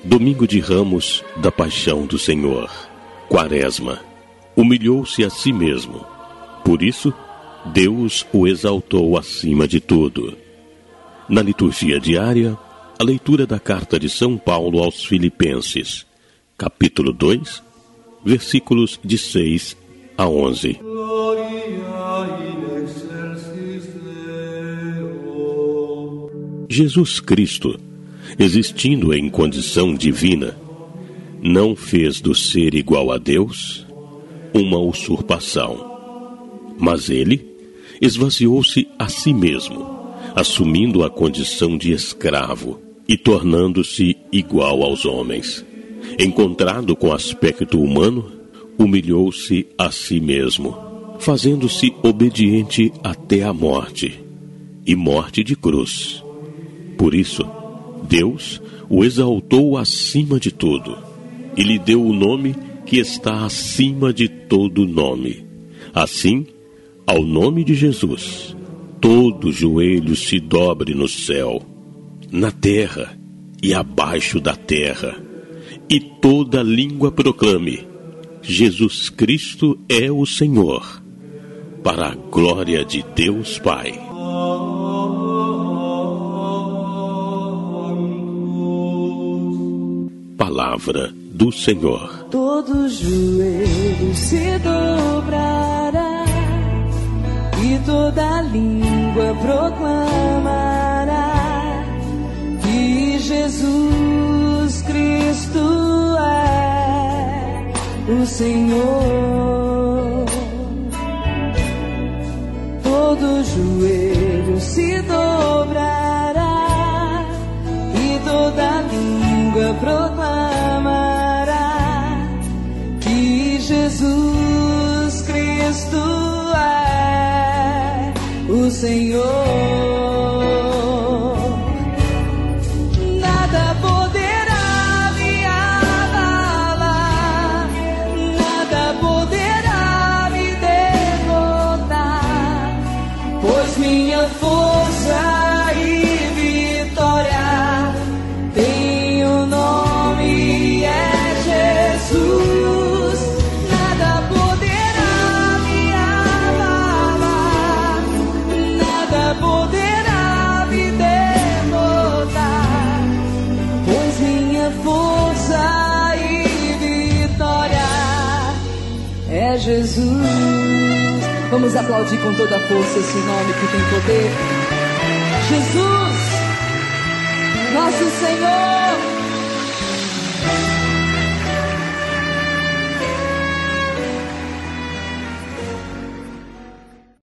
Domingo de Ramos da Paixão do Senhor. Quaresma. Humilhou-se a si mesmo. Por isso, Deus o exaltou acima de tudo. Na liturgia diária, a leitura da carta de São Paulo aos Filipenses, capítulo 2, versículos de 6 a 11. Jesus Cristo, existindo em condição divina, não fez do ser igual a Deus uma usurpação, mas ele esvaziou-se a si mesmo, assumindo a condição de escravo e tornando-se igual aos homens. Encontrado com aspecto humano, humilhou-se a si mesmo, fazendo-se obediente até a morte, e morte de cruz. Por isso, Deus o exaltou acima de tudo, e lhe deu o nome que está acima de todo nome. Assim, ao nome de Jesus, todo joelho se dobre no céu, na terra e abaixo da terra, e toda língua proclame: Jesus Cristo é o Senhor, para a glória de Deus Pai. Palavra do Senhor. Todo joelho se dobrará e toda língua proclamará que Jesus Cristo é o Senhor. Todo joelho se dobrará e toda língua proclamará que Jesus Cristo é o Senhor. Nada poderá me abalar, nada poderá me derrotar, pois minha força e vitória tem o nome é Jesus. Nada poderá me abalar, nada poderá me derrotar, pois minha força e vitória é Jesus. Vamos aplaudir com toda a força esse nome que tem poder. Jesus, nosso Senhor.